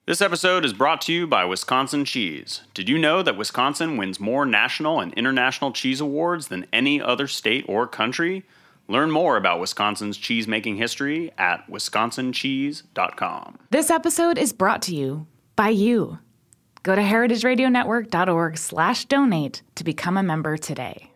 This episode is brought to you by Wisconsin Cheese. Did you know that Wisconsin wins more national and international cheese awards than any other state or country? Learn more about Wisconsin's cheese-making history at wisconsincheese.com. This episode is brought to you by you. Go to heritageradionetwork.org/donate to become a member today.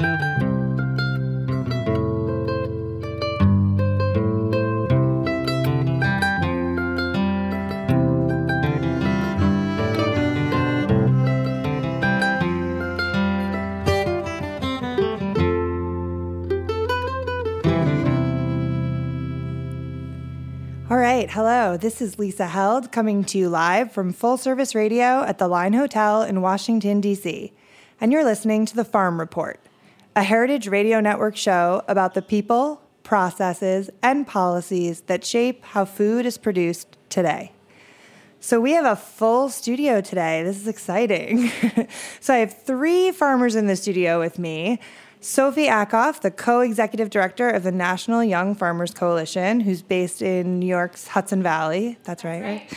All right, hello. This is Lisa Held coming to you live from Full Service Radio at the Line Hotel in Washington, D.C. And you're listening to The Farm Report, a Heritage Radio Network show about the people, processes, and policies that shape how food is produced today. So we have a full studio today. This is exciting. So I have three farmers in the studio with me. Sophie Ackoff, the co-executive director of the National Young Farmers Coalition, who's based in New York's Hudson Valley. That's right?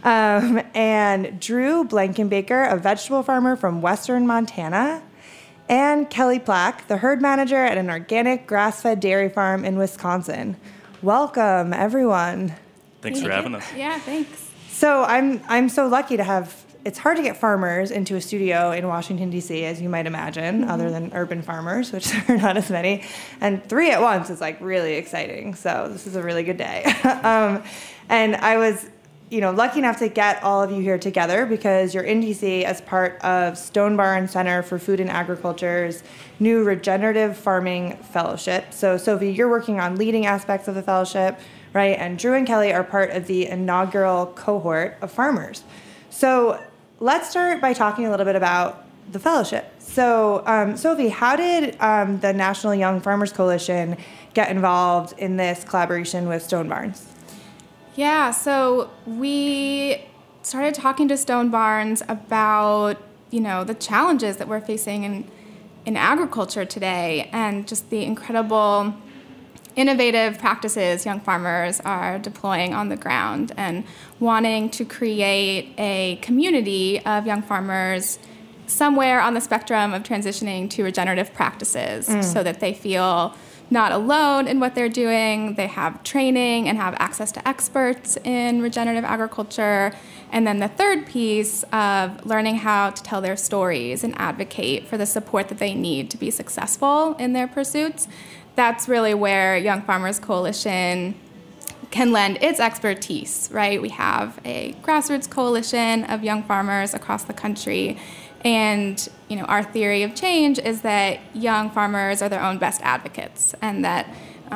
And Drew Blankenbaker, a vegetable farmer from western Montana. And Kelly Plack, the herd manager at an organic grass-fed dairy farm in Wisconsin. Welcome, everyone. Thanks for having us. Yeah, thanks. So I'm so lucky to have. It's hard to get farmers into a studio in Washington, D.C., as you might imagine, other than urban farmers, which are not as many. And three at once is like really exciting. So this is a really good day. And I was, lucky enough to get all of you here together because you're in D.C. as part of Stone Barn Center for Food and Agriculture's new Regenerative Farming Fellowship. So Sophie, you're working on leading aspects of the fellowship, right? And Drew and Kelly are part of the inaugural cohort of farmers. So let's start by talking a little bit about the fellowship. So, Sophie, how did the National Young Farmers Coalition get involved in this collaboration with Stone Barns? Yeah, so we started talking to Stone Barns about, the challenges that we're facing in agriculture today and just the incredible innovative practices young farmers are deploying on the ground and wanting to create a community of young farmers somewhere on the spectrum of transitioning to regenerative practices so that they feel not alone in what they're doing. They have training and have access to experts in regenerative agriculture. And then the third piece of learning how to tell their stories and advocate for the support that they need to be successful in their pursuits. That's really where Young Farmers Coalition can lend its expertise, right? We have a grassroots coalition of young farmers across the country. And, our theory of change is that young farmers are their own best advocates and that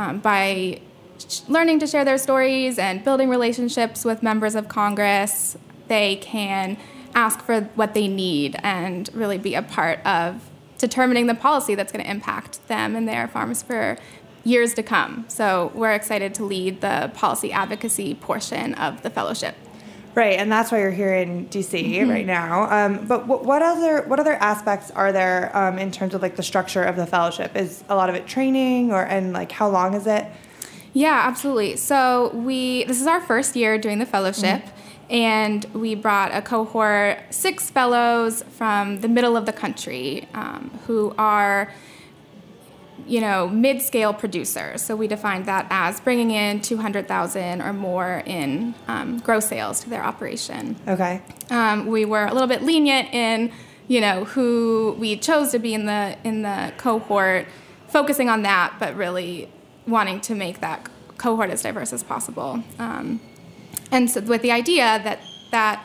by learning to share their stories and building relationships with members of Congress, they can ask for what they need and really be a part of determining the policy that's going to impact them and their farms for years to come. So we're excited to lead the policy advocacy portion of the fellowship. Right, and that's why you're here in D.C. right now. But what other aspects are there in terms of like the structure of the fellowship? Is a lot of it training, and how long is it? Yeah, absolutely. So this is our first year doing the fellowship. And we brought a cohort, 6 fellows from the middle of the country who are, mid-scale producers. So we defined that as bringing in $200,000 or more in gross sales to their operation. Okay. We were a little bit lenient in, who we chose to be in the cohort, focusing on that, but really wanting to make that cohort as diverse as possible. And so with the idea that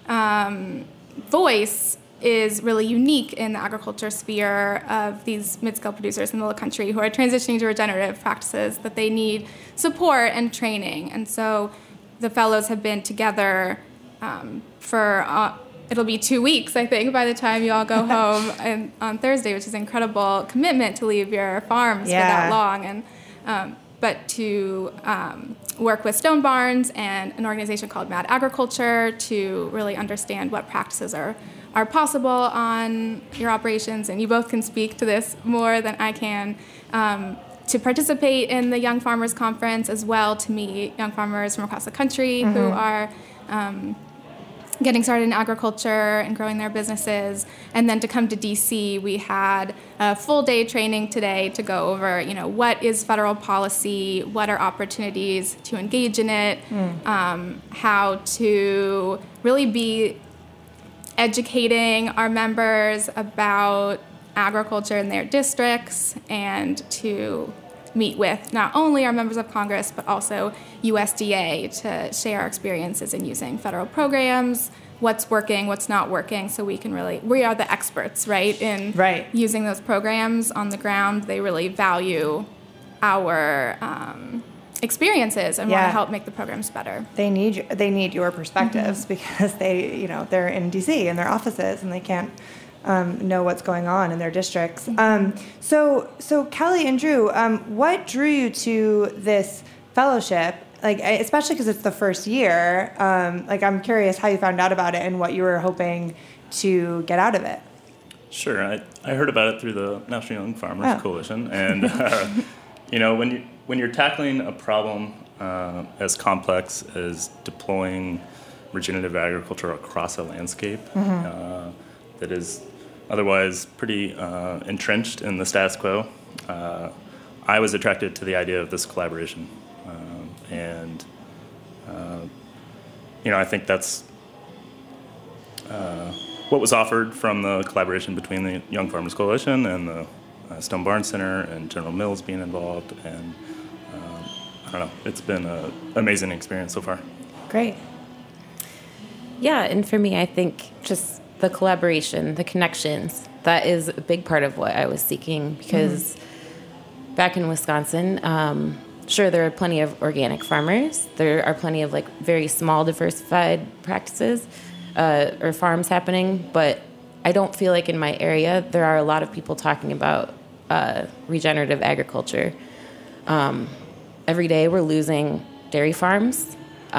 voice is really unique in the agriculture sphere of these mid-scale producers in the middle country who are transitioning to regenerative practices, that they need support and training. And so the fellows have been together for, it'll be 2 weeks, I think, by the time you all go home on Thursday, which is an incredible commitment to leave your farms for that long. And but to work with Stone Barns and an organization called Mad Agriculture to really understand what practices are possible on your operations. And you both can speak to this more than I can. To participate in the Young Farmers Conference as well, to meet young farmers from across the country who are getting started in agriculture and growing their businesses. And then to come to DC, we had a full day training today to go over, what is federal policy, what are opportunities to engage in it, how to really be educating our members about agriculture in their districts, and to meet with not only our members of Congress, but also USDA to share our experiences in using federal programs, what's working, what's not working, so we are the experts, right, in using those programs on the ground. They really value our experiences and want to help make the programs better. They need your perspectives because they're in DC in their offices and they can't know what's going on in their districts. So Kelly and Drew, what drew you to this fellowship? Especially because it's the first year. I'm curious how you found out about it and what you were hoping to get out of it. Sure, I heard about it through the National Young Farmers Coalition, and when you're tackling a problem as complex as deploying regenerative agriculture across a landscape that is otherwise pretty entrenched in the status quo, I was attracted to the idea of this collaboration. I think that's what was offered from the collaboration between the Young Farmers Coalition and the Stone Barns Center and General Mills being involved. And I don't know, it's been an amazing experience so far. Great. Yeah, and for me, I think just the collaboration, the connections, that is a big part of what I was seeking, because back in Wisconsin, sure, there are plenty of organic farmers. There are plenty of very small diversified practices or farms happening, but I don't feel like in my area there are a lot of people talking about regenerative agriculture. Every day we're losing dairy farms,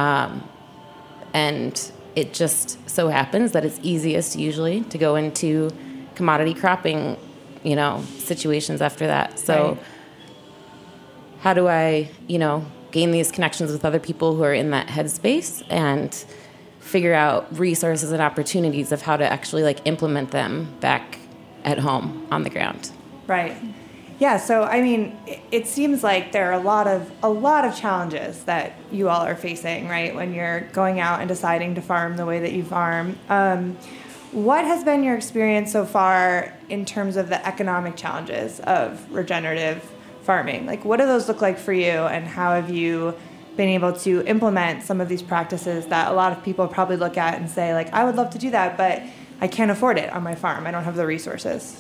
and it just so happens that it's easiest usually to go into commodity cropping, situations after that. So how do I, gain these connections with other people who are in that headspace and figure out resources and opportunities of how to actually implement them back at home on the ground? Right. Yeah. So, it seems like there are a lot of challenges that you all are facing, right, when you're going out and deciding to farm the way that you farm. What has been your experience so far in terms of the economic challenges of regenerative farming? What do those look like for you, and how have you been able to implement some of these practices that a lot of people probably look at and say, I would love to do that, but I can't afford it on my farm. I don't have the resources.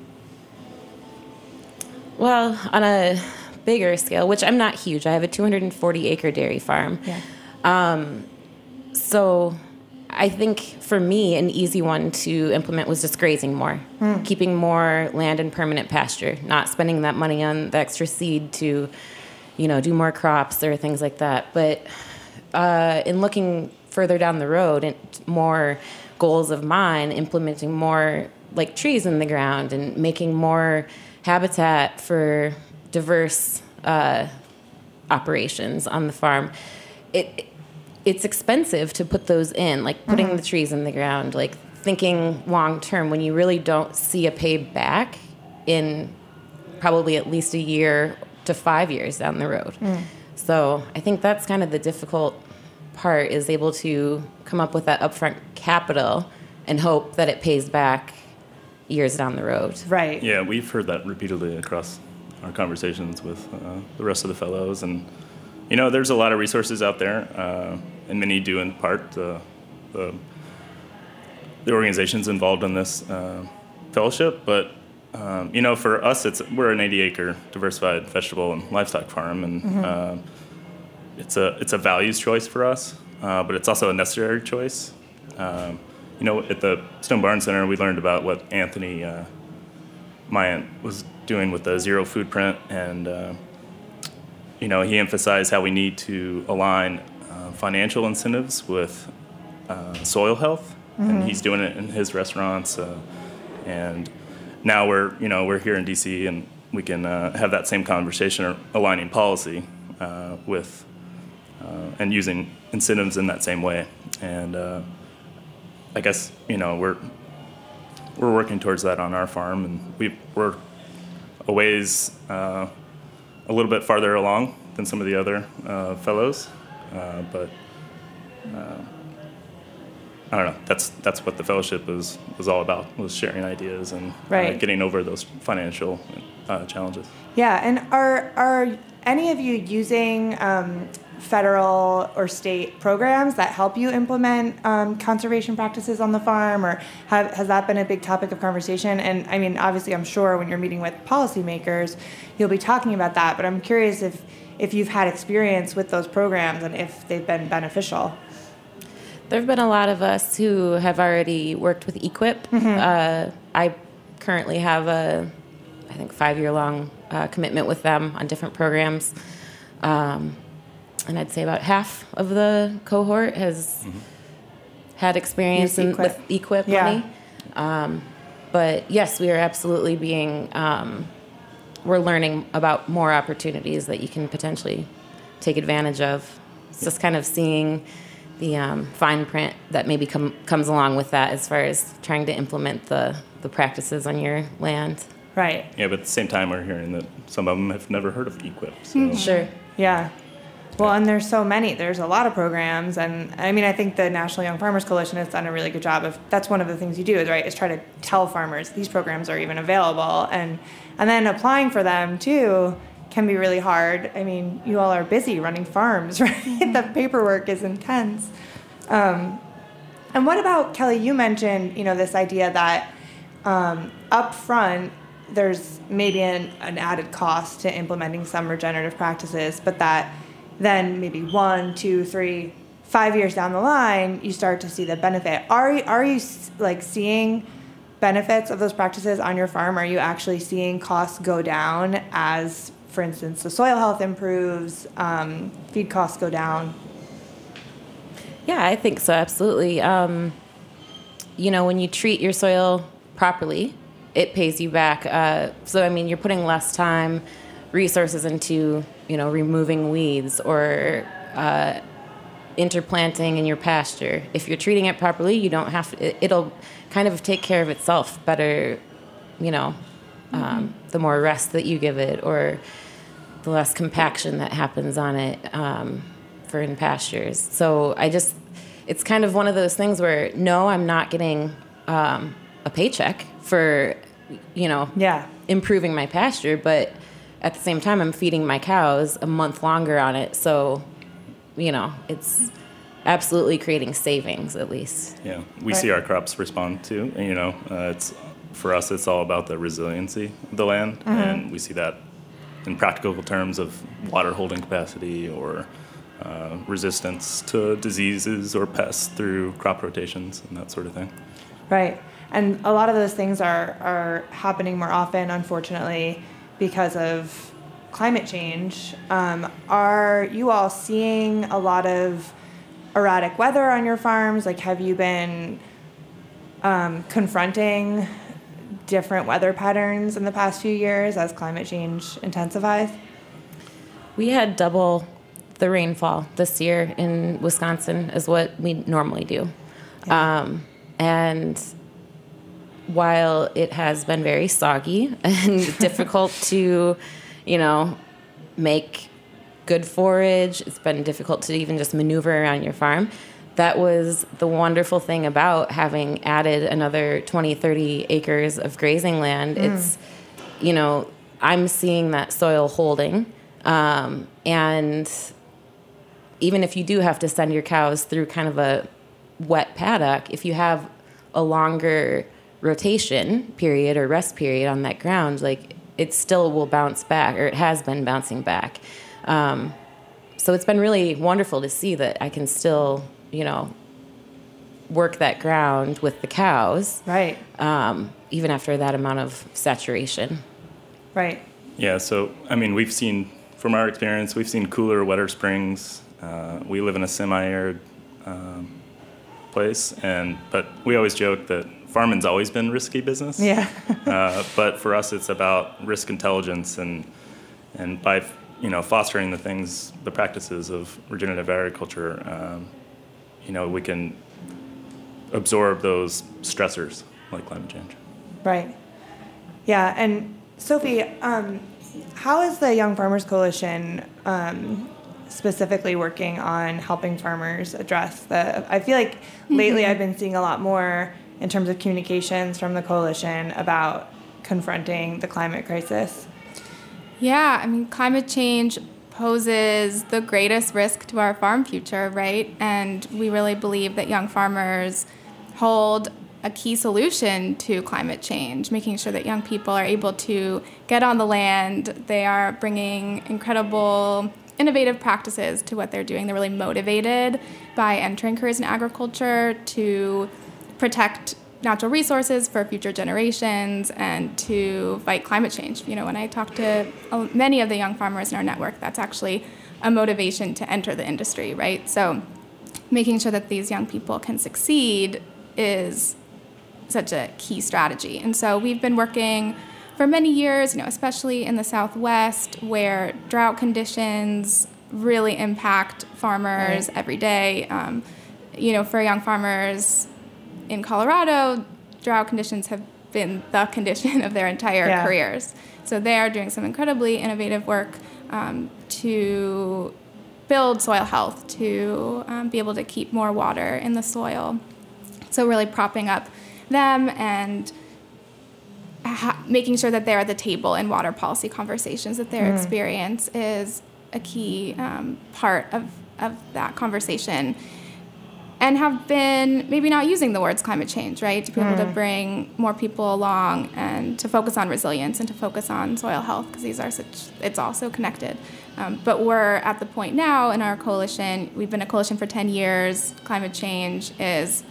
Well, on a bigger scale, which I'm not huge, I have a 240-acre dairy farm. Yeah. So I think for me, an easy one to implement was just grazing more, keeping more land in permanent pasture, not spending that money on the extra seed to, do more crops or things like that. But in looking further down the road, and more goals of mine, implementing more trees in the ground and making more habitat for diverse operations on the farm. It's expensive to put those in, putting the trees in the ground, thinking long term when you really don't see a payback in probably at least a year to 5 years down the road. So I think that's kind of the difficult part, is able to come up with that upfront capital and hope that it pays back years down the road. Right. Yeah, we've heard that repeatedly across our conversations with the rest of the fellows. And, there's a lot of resources out there, and many do in part the organizations involved in this fellowship. But, for us, we're an 80-acre diversified vegetable and livestock farm, and it's a values choice for us, but it's also a necessary choice. At the Stone Barns Center, we learned about what Anthony Myant was doing with the zero food print, and he emphasized how we need to align financial incentives with soil health, and he's doing it in his restaurants. And now we're here in DC, and we can have that same conversation, aligning policy with and using incentives in that same way. And I guess, we're working towards that on our farm, and we're a ways, a little bit farther along than some of the other fellows, but I don't know. That's what the fellowship was all about, was sharing ideas and Right. getting over those financial challenges. Yeah, and are any of you using federal or state programs that help you implement conservation practices on the farm, or has that been a big topic of conversation? And I mean, obviously, I'm sure when you're meeting with policymakers, you'll be talking about that, but I'm curious if you've had experience with those programs and if they've been beneficial. There have been a lot of us who have already worked with EQIP. I currently have I think 5-year-long commitment with them on different programs. And I'd say about half of the cohort has had experience with EQIP money. But yes, we are absolutely we're learning about more opportunities that you can potentially take advantage of. It's just kind of seeing the fine print that maybe comes along with that as far as trying to implement the practices on your land. Right. Yeah, but at the same time, we're hearing that some of them have never heard of EQIP. So. Sure. Yeah. Well, and there's so many. There's a lot of programs, and I mean, I think the National Young Farmers Coalition has done a really good job of. That's one of the things you do, is try to tell farmers these programs are even available, and then applying for them too can be really hard. I mean, you all are busy running farms, right? The paperwork is intense. And what about, Kelly, you mentioned, this idea that up front, there's maybe an added cost to implementing some regenerative practices, but that then maybe 1, 2, 3, 5 years down the line, you start to see the benefit. Are you seeing benefits of those practices on your farm? Are you actually seeing costs go down as, for instance, the soil health improves, feed costs go down? Yeah, I think so, absolutely. When you treat your soil properly, it pays you back. So, I mean, you're putting less time, resources into, removing weeds or interplanting in your pasture. If you're treating it properly, you don't have to, it'll kind of take care of itself better, the more rest that you give it or the less compaction that happens on it for in pastures. So it's kind of one of those things where, no, I'm not getting a paycheck for, improving my pasture, but at the same time, I'm feeding my cows a month longer on it. So, it's absolutely creating savings, at least. Yeah, we see our crops respond to, it's for us, it's all about the resiliency of the land, and we see that in practical terms of water holding capacity or resistance to diseases or pests through crop rotations and that sort of thing. Right. And a lot of those things are happening more often, unfortunately, because of climate change. Are you all seeing a lot of erratic weather on your farms? Have you been confronting different weather patterns in the past few years as climate change intensifies? We had double the rainfall this year in Wisconsin as what we normally do. Yeah. And while it has been very soggy and difficult to, make good forage, it's been difficult to even just maneuver around your farm. That was the wonderful thing about having added another 20, 30 acres of grazing land. It's, I'm seeing that soil holding. And even if you do have to send your cows through kind of a wet paddock, if you have a longer rotation period or rest period on that ground, it still will bounce back, or it has been bouncing back. So it's been really wonderful to see that I can still, work that ground with the cows. Right. Even after that amount of saturation. Right. Yeah, so, we've seen, from our experience, we've seen cooler, wetter springs. We live in a semi-arid place, but we always joke that farming's always been risky business. Yeah. But for us, it's about risk intelligence, and by fostering the practices of regenerative agriculture, we can absorb those stressors like climate change. Right. Yeah. And Sophie, how is the Young Farmers Coalition specifically working on helping farmers address I feel like lately I've been seeing a lot more in terms of communications from the coalition about confronting the climate crisis. Yeah, I mean, climate change poses the greatest risk to our farm future, right? And we really believe that young farmers hold a key solution to climate change, making sure that young people are able to get on the land. They are bringing incredible innovative practices to what they're doing. They're really motivated by entering careers in agriculture to protect natural resources for future generations and to fight climate change. You know, when I talk to many of the young farmers in our network, that's actually a motivation to enter the industry, right? So making sure that these young people can succeed is such a key strategy. And so we've been working for many years, especially in the Southwest, where drought conditions really impact farmers every day. For young farmers in Colorado, drought conditions have been the condition of their entire careers. So they are doing some incredibly innovative work to build soil health, to be able to keep more water in the soil. So really propping up them and making sure that they're at the table in water policy conversations, that their experience is a key part of that conversation, and have been maybe not using the words climate change, right, to be able to bring more people along and to focus on resilience and to focus on soil health, because it's also connected. But we're at the point now in our coalition, we've been a coalition for 10 years, climate change is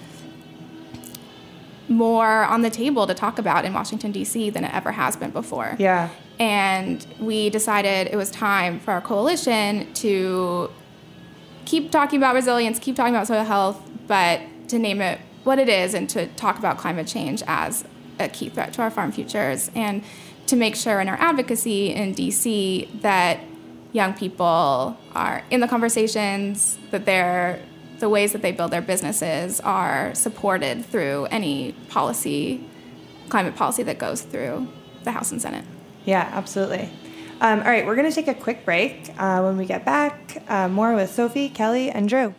more on the table to talk about in Washington, D.C. than it ever has been before. Yeah. And we decided it was time for our coalition to keep talking about resilience, keep talking about soil health, but to name it what it is and to talk about climate change as a key threat to our farm futures, and to make sure in our advocacy in D.C. that young people are in the conversations, that the ways that they build their businesses are supported through any climate policy that goes through the House and Senate. Yeah, absolutely. All right, we're going to take a quick break. When we get back, more with Sophie, Kelly, and Drew.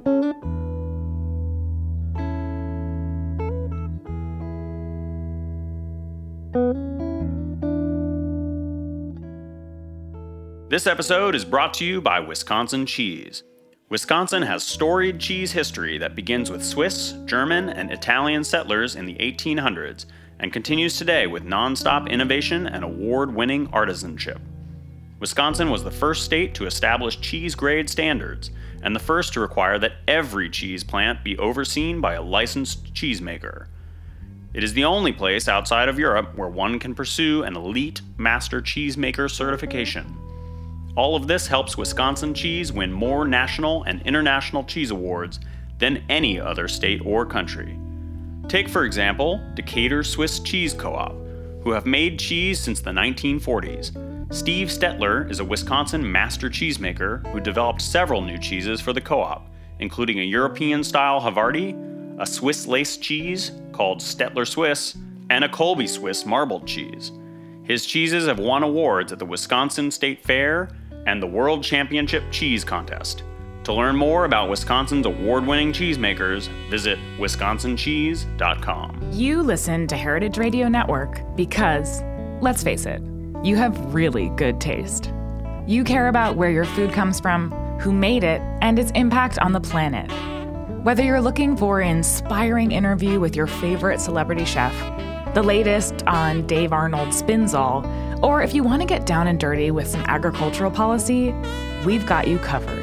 This episode is brought to you by Wisconsin Cheese. Wisconsin has storied cheese history that begins with Swiss, German, and Italian settlers in the 1800s and continues today with nonstop innovation and award-winning artisanship. Wisconsin was the first state to establish cheese grade standards and the first to require that every cheese plant be overseen by a licensed cheesemaker. It is the only place outside of Europe where one can pursue an elite master cheesemaker certification. All of this helps Wisconsin cheese win more national and international cheese awards than any other state or country. Take, for example, Decatur Swiss Cheese Co-op, who have made cheese since the 1940s. Steve Stetler is a Wisconsin master cheesemaker who developed several new cheeses for the co-op, including a European-style Havarti, a Swiss lace cheese called Stetler Swiss, and a Colby Swiss marbled cheese. His cheeses have won awards at the Wisconsin State Fair and the World Championship Cheese Contest. To learn more about Wisconsin's award-winning cheesemakers, visit wisconsincheese.com. You listen to Heritage Radio Network because, let's face it, you have really good taste. You care about where your food comes from, who made it, and its impact on the planet. Whether you're looking for an inspiring interview with your favorite celebrity chef, the latest on Dave Arnold's Spinzall, or if you want to get down and dirty with some agricultural policy, we've got you covered.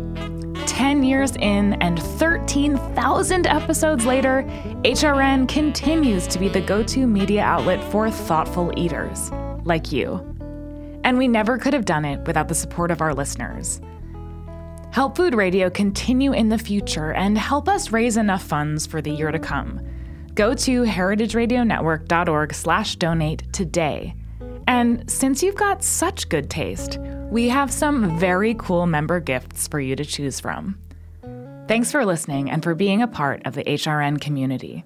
10 years in and 13,000 episodes later, HRN continues to be the go-to media outlet for thoughtful eaters, like you. And we never could have done it without the support of our listeners. Help Food Radio continue in the future and help us raise enough funds for the year to come. Go to heritageradionetwork.org/donate today. And since you've got such good taste, we have some very cool member gifts for you to choose from. Thanks for listening and for being a part of the HRN community.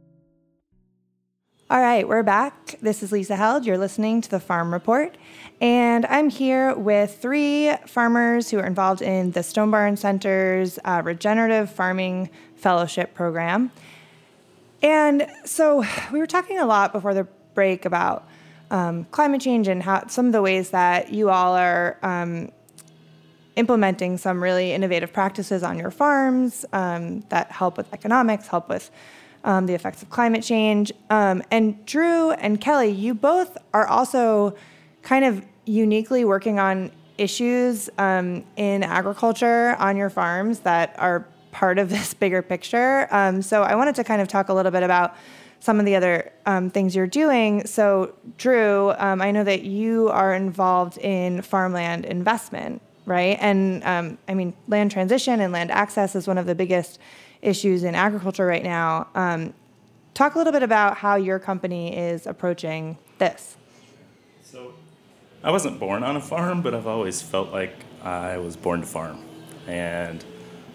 All right, we're back. This is Lisa Held. You're listening to the Farm Report. And I'm here with 3 farmers who are involved in the Stone Barn Center's Regenerative Farming Fellowship Program. And so we were talking a lot before the break about climate change and how some of the ways that you all are implementing some really innovative practices on your farms that help with economics, help with the effects of climate change. And Drew and Kelly, you both are also kind of uniquely working on issues in agriculture on your farms that are part of this bigger picture. So I wanted to kind of talk a little bit about some of the other things you're doing. So Drew, I know that you are involved in farmland investment, right? And I mean, land transition and land access is one of the biggest issues in agriculture right now. Talk a little bit about how your company is approaching this. So I wasn't born on a farm, but I've always felt like I was born to farm. And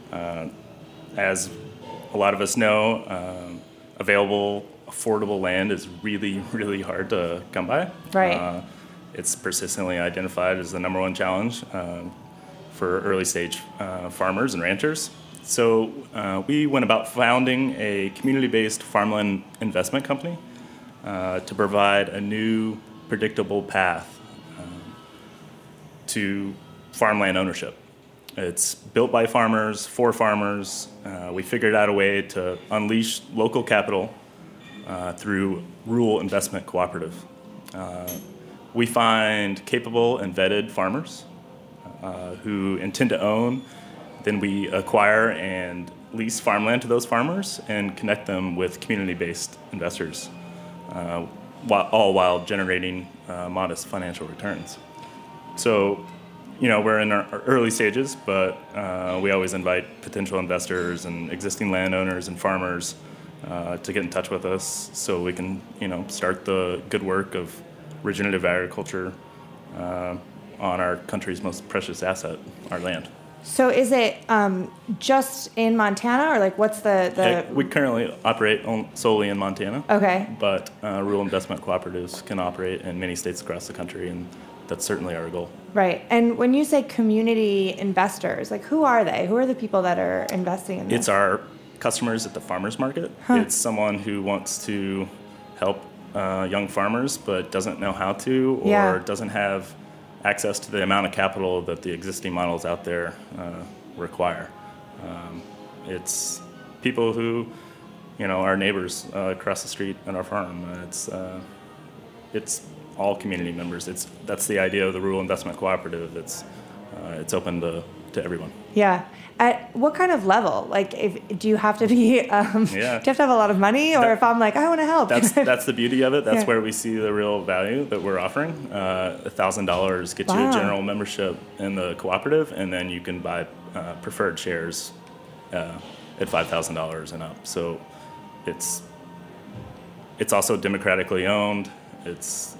as a lot of us know, available, affordable land is really, really hard to come by. Right. It's persistently identified as the number one challenge for early stage farmers and ranchers. So we went about founding a community-based farmland investment company to provide a new, predictable path to farmland ownership. It's built by farmers, for farmers. We figured out a way to unleash local capital through rural investment cooperative. We find capable and vetted farmers who intend to own. Then we acquire and lease farmland to those farmers and connect them with community-based investors, all while generating modest financial returns. So, we're in our early stages, but we always invite potential investors and existing landowners and farmers to get in touch with us so we can, start the good work of regenerative agriculture on our country's most precious asset, our land. So is it just in Montana, or like what's the... We currently operate solely in Montana. Okay. But rural investment cooperatives can operate in many states across the country, and that's certainly our goal. Right. And when you say community investors, like who are they? Who are the people that are investing in this? It's our customers at the farmers market. Huh. It's someone who wants to help young farmers but doesn't know how to, or doesn't have access to the amount of capital that the existing models out there require. It's people who, are neighbors across the street at our farm. It's all community members. That's the idea of the rural investment cooperative. It's open to everyone. Yeah. At what kind of level? Like, do you have to be? Do you have to have a lot of money, or if I'm like, I want to help? That's the beauty of it. That's where we see the real value that we're offering. $1,000 gets you a general membership in the cooperative, and then you can buy preferred shares at $5,000 and up. So it's also democratically owned. It's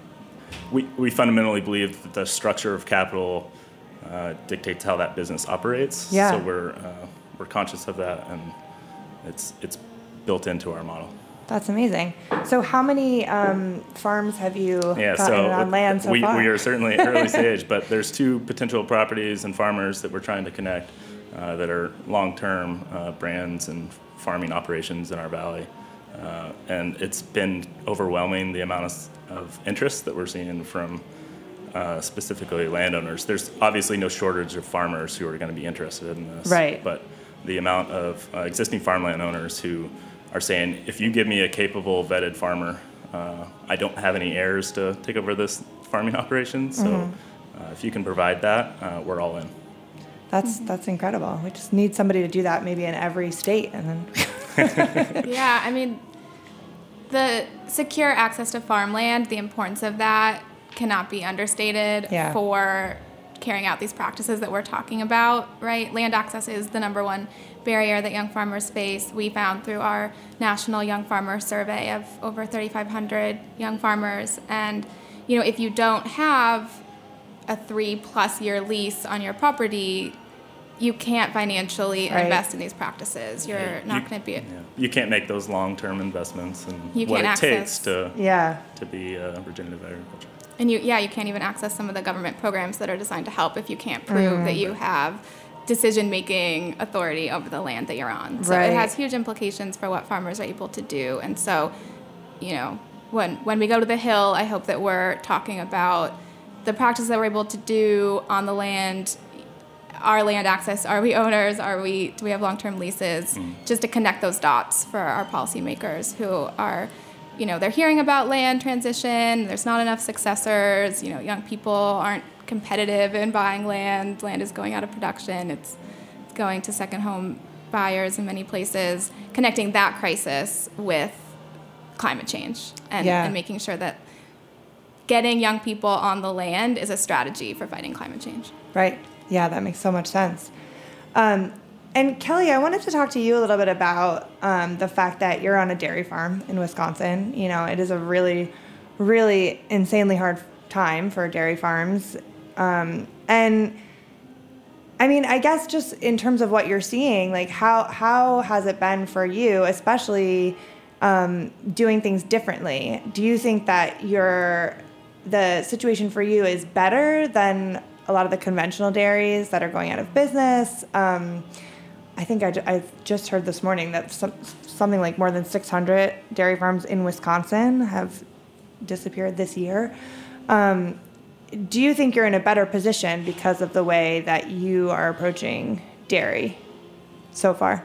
we fundamentally believe that the structure of capital dictates how that business operates. Yeah. So we're conscious of that, and it's built into our model. That's amazing. So how many farms have you gotten on land so far? We are certainly early stage, but there's 2 potential properties and farmers that we're trying to connect that are long-term brands and farming operations in our valley. And it's been overwhelming, the amount of interest that we're seeing from specifically landowners. There's obviously no shortage of farmers who are going to be interested in this. Right. But the amount of existing farmland owners who are saying, if you give me a capable, vetted farmer, I don't have any heirs to take over this farming operation. So if you can provide that, we're all in. That's incredible. We just need somebody to do that maybe in every state, and then... Yeah, I mean, the secure access to farmland, the importance of that cannot be understated for carrying out these practices that we're talking about, right? Land access is the number one barrier that young farmers face. We found through our national young farmer survey of over 3,500 young farmers. And, if you don't have a 3+ year lease on your property, you can't financially Right. invest in these practices. You're not going to be. You can't make those long-term investments in You what it can't takes access- to be regenerative agriculture. And you can't even access some of the government programs that are designed to help if you can't prove that you have decision-making authority over the land that you're on. So Right. it has huge implications for what farmers are able to do. And so, when we go to the Hill, I hope that we're talking about the practices that we're able to do on the land. Our land access, are we owners? Do we have long-term leases? Just to connect those dots for our policymakers who are, they're hearing about land transition. There's not enough successors. Young people aren't competitive in buying land. Land is going out of production. It's going to second home buyers in many places. Connecting that crisis with climate change and making sure that getting young people on the land is a strategy for fighting climate change. Right. Yeah, that makes so much sense. And Kelly, I wanted to talk to you a little bit about the fact that you're on a dairy farm in Wisconsin. It is a really, really insanely hard time for dairy farms. And I mean, I guess just in terms of what you're seeing, like how has it been for you, especially doing things differently? Do you think that the situation for you is better than a lot of the conventional dairies that are going out of business? I think I just heard this morning that something like more than 600 dairy farms in Wisconsin have disappeared this year. Do you think you're in a better position because of the way that you are approaching dairy so far?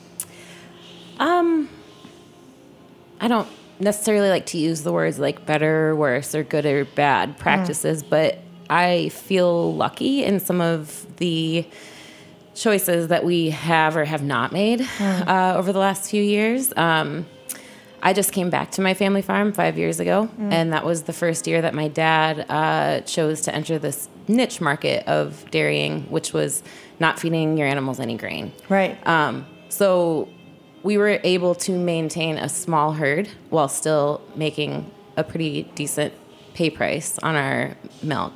I don't necessarily like to use the words like better or worse or good or bad practices, but I feel lucky in some of the choices that we have or have not made over the last few years. I just came back to my family farm 5 years ago, and that was the first year that my dad chose to enter this niche market of dairying, which was not feeding your animals any grain. Right. So we were able to maintain a small herd while still making a pretty decent pay price on our milk.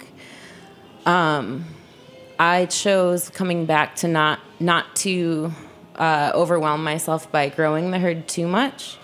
I chose coming back to not to overwhelm myself by growing the herd too much.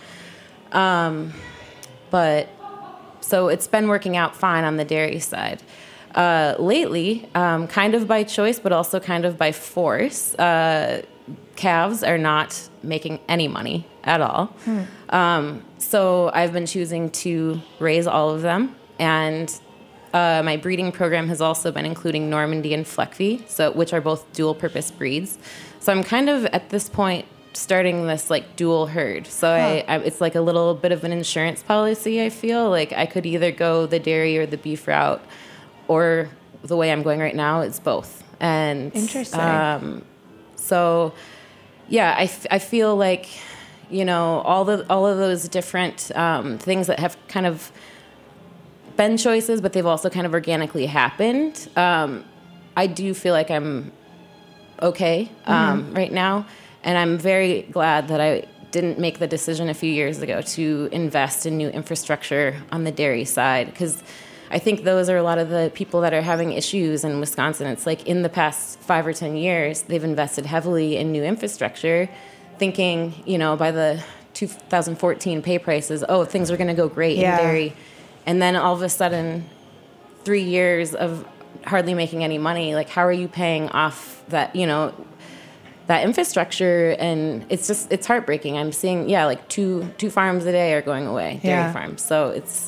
But so it's been working out fine on the dairy side. Lately, kind of by choice, but also kind of by force, calves are not making any money at all. So I've been choosing to raise all of them, and my breeding program has also been including Normandy and Fleckvieh, which are both dual-purpose breeds. So I'm kind of at this point starting this like dual herd. So it's like a little bit of an insurance policy. I feel like I could either go the dairy or the beef route, or the way I'm going right now, it's both. And interesting. So yeah, I feel like all of those different things that have kind of been choices, but they've also kind of organically happened. I do feel like I'm okay right now, and I'm very glad that I didn't make the decision a few years ago to invest in new infrastructure on the dairy side, because I think those are a lot of the people that are having issues in Wisconsin. It's like in the past 5 or 10 years, they've invested heavily in new infrastructure, thinking, by the 2014 pay prices, things are going to go great in dairy. And then all of a sudden, 3 years of hardly making any money, like how are you paying off that, that infrastructure? And it's heartbreaking. I'm seeing, like two farms a day are going away, dairy farms. So it's,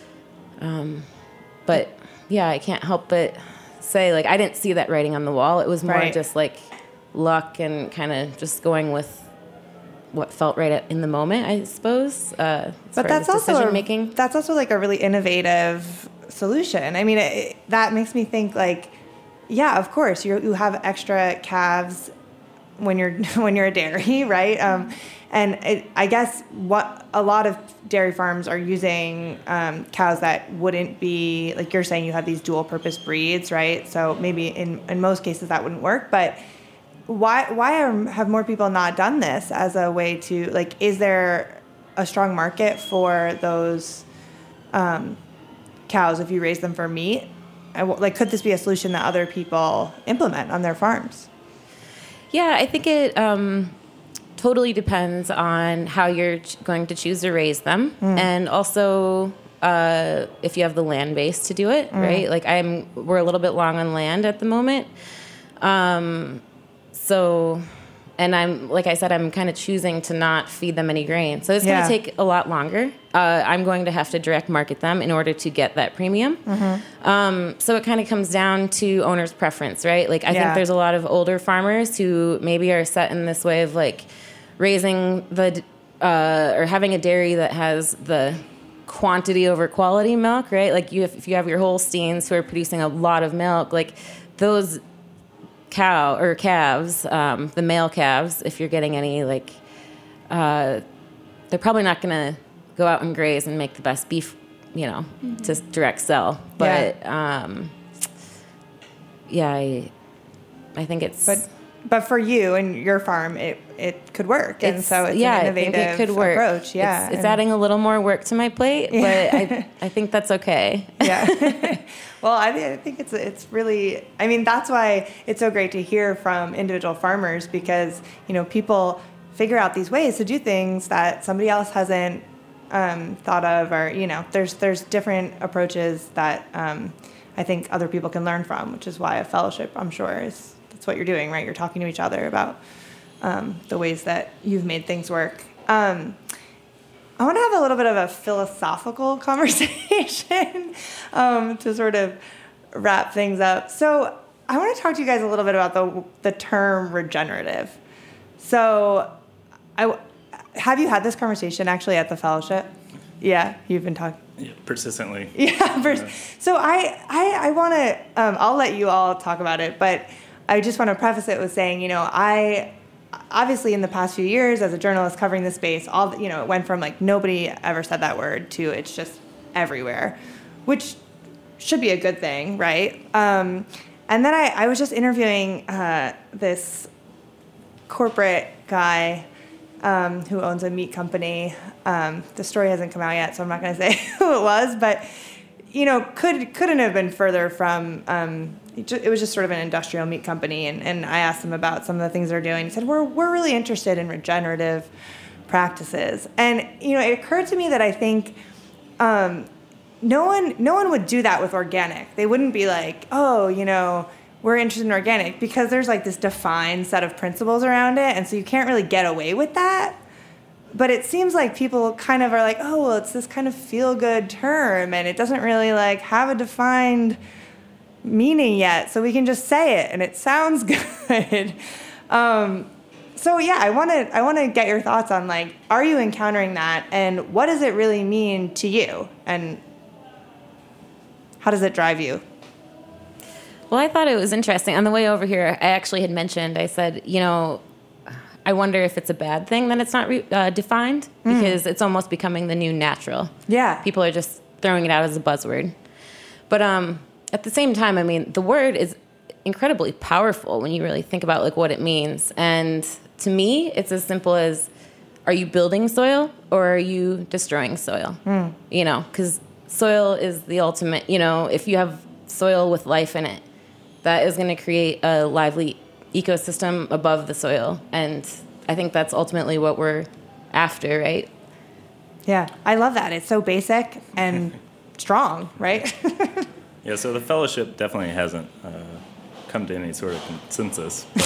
but yeah, I can't help but say, like, I didn't see that writing on the wall. It was more just like luck and kind of just going with what felt right in the moment, I suppose. But that's also decision making. That's also like a really innovative solution. I mean, that makes me think like, yeah, of course you have extra calves when you're a dairy, right? And I guess what a lot of dairy farms are using cows that wouldn't be, like you're saying, you have these dual purpose breeds, right? So maybe in most cases that wouldn't work, but why have more people not done this as a way to, like, is there a strong market for those cows if you raise them for meat? Like, could this be a solution that other people implement on their farms? Yeah, I think it totally depends on how you're going to choose to raise them, and also if you have the land base to do it, right? Like we're a little bit long on land at the moment, so. And like I said, I'm kind of choosing to not feed them any grain. So it's going to take a lot longer. I'm going to have to direct market them in order to get that premium. So it kind of comes down to owner's preference, right? Like I think there's a lot of older farmers who maybe are set in this way of like raising or having a dairy that has the quantity over quality milk, right? Like if you have your Holsteins who are producing a lot of milk, like those calves, the male calves, if you're getting any, like, they're probably not going to go out and graze and make the best beef, to direct sell. But, I think it's... But for you and your farm, it could work. And so it's an innovative I think it could work. Approach. Yeah. It's adding a little more work to my plate, but I think that's okay. Yeah. Well, I think it's really, I mean, that's why it's so great to hear from individual farmers because, people figure out these ways to do things that somebody else hasn't thought of or, there's different approaches that I think other people can learn from, which is why a fellowship, I'm sure, that's what you're doing, right? You're talking to each other about the ways that you've made things work. I want to have a little bit of a philosophical conversation to sort of wrap things up. So I want to talk to you guys a little bit about the term regenerative. So have you had this conversation actually at the fellowship? Yeah, you've been talking. Yeah, persistently. Yeah. So I want to, I'll let you all talk about it, but I just want to preface it with saying, I obviously in the past few years as a journalist covering this space, it went from like nobody ever said that word to it's just everywhere, which should be a good thing, right? And then I was just interviewing this corporate guy who owns a meat company. The story hasn't come out yet, so I'm not going to say who it was, but couldn't have been further from. It was just sort of an industrial meat company, and I asked him about some of the things they're doing. He said, we're really interested in regenerative practices. And, it occurred to me that I think no one would do that with organic. They wouldn't be like, we're interested in organic, because there's like this defined set of principles around it, and so you can't really get away with that. But it seems like people kind of are like, oh, well, it's this kind of feel-good term, and it doesn't really like have a defined meaning yet, so we can just say it and it sounds good. So yeah, I want to get your thoughts on like, are you encountering that, and what does it really mean to you, and how does it drive you? Well, I thought it was interesting. On the way over here, I actually had mentioned, I said, I wonder if it's a bad thing that it's not defined, because it's almost becoming the new natural. Yeah. People are just throwing it out as a buzzword. But at the same time, I mean, the word is incredibly powerful when you really think about like what it means. And to me, it's as simple as, are you building soil or are you destroying soil? Because soil is the ultimate, if you have soil with life in it, that is going to create a lively ecosystem above the soil. And I think that's ultimately what we're after, right? Yeah, I love that. It's so basic and strong, right? Yeah, so the fellowship definitely hasn't come to any sort of consensus. But,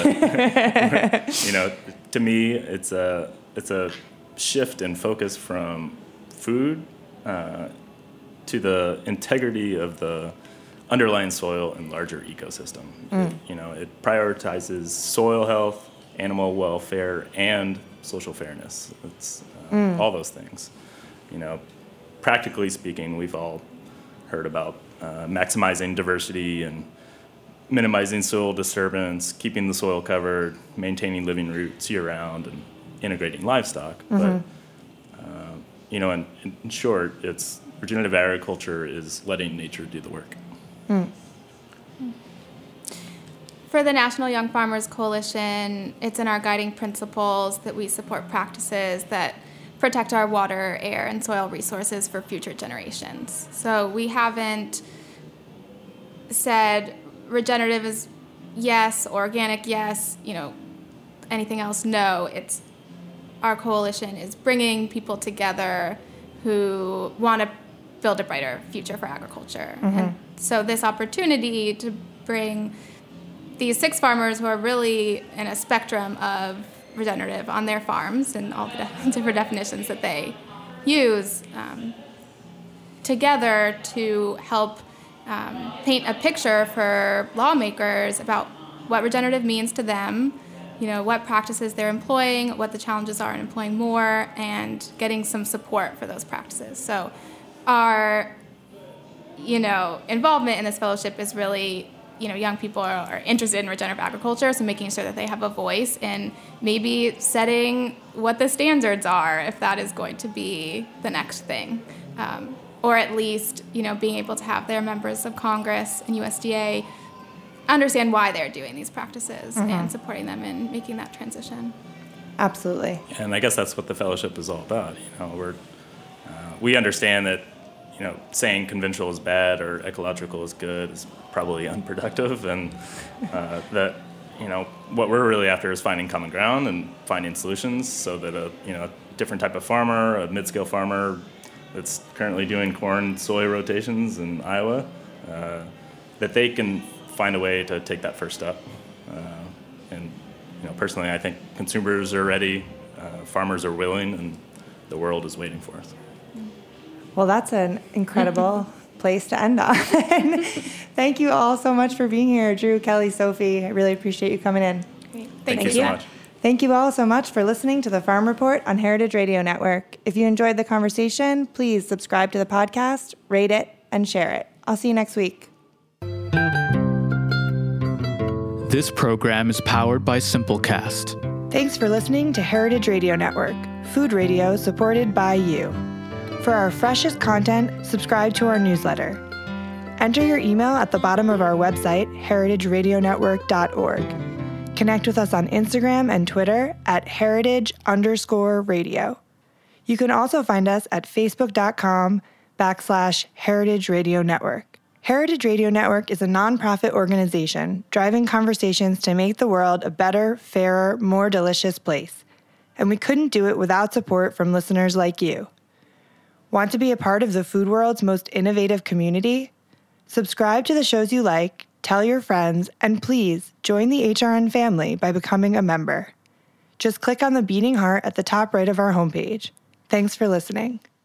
to me, it's a shift in focus from food to the integrity of the underlying soil and larger ecosystem. It prioritizes soil health, animal welfare, and social fairness. It's all those things. Practically speaking, we've all heard about maximizing diversity and minimizing soil disturbance, keeping the soil covered, maintaining living roots year-round, and integrating livestock. But, in short, it's regenerative agriculture is letting nature do the work. For the National Young Farmers Coalition, it's in our guiding principles that we support practices that protect our water, air, and soil resources for future generations. So we haven't said regenerative is yes, organic yes. anything else, no, it's our coalition is bringing people together who want to build a brighter future for agriculture. And so this opportunity to bring these 6 farmers who are really in a spectrum of regenerative on their farms and all the different definitions that they use together to help paint a picture for lawmakers about what regenerative means to them, what practices they're employing, what the challenges are in employing more, and getting some support for those practices. So our, involvement in this fellowship is really, young people are interested in regenerative agriculture, so making sure that they have a voice in maybe setting what the standards are, if that is going to be the next thing. Or at least, being able to have their members of Congress and USDA understand why they're doing these practices and supporting them in making that transition. Absolutely. And I guess that's what the fellowship is all about. We understand that, saying conventional is bad or ecological is good is probably unproductive, and that, what we're really after is finding common ground and finding solutions so that a different type of farmer, a mid-scale farmer that's currently doing corn soy rotations in Iowa, that they can find a way to take that first step. And personally, I think consumers are ready, farmers are willing, and the world is waiting for us. Well, that's an incredible place to end on. Thank you all so much for being here, Drew, Kelly, Sophie. I really appreciate you coming in. Great. Thank you so much. Thank you all so much for listening to the Farm Report on Heritage Radio Network. If you enjoyed the conversation, please subscribe to the podcast, rate it, and share it. I'll see you next week. This program is powered by Simplecast. Thanks for listening to Heritage Radio Network, food radio supported by you. For our freshest content, subscribe to our newsletter. Enter your email at the bottom of our website, heritageradionetwork.org. Connect with us on Instagram and Twitter at heritage_radio. You can also find us at facebook.com/Heritage Radio Network. Heritage Radio Network is a nonprofit organization driving conversations to make the world a better, fairer, more delicious place. And we couldn't do it without support from listeners like you. Want to be a part of the food world's most innovative community? Subscribe to the shows you like, tell your friends, and please join the HRN family by becoming a member. Just click on the beating heart at the top right of our homepage. Thanks for listening.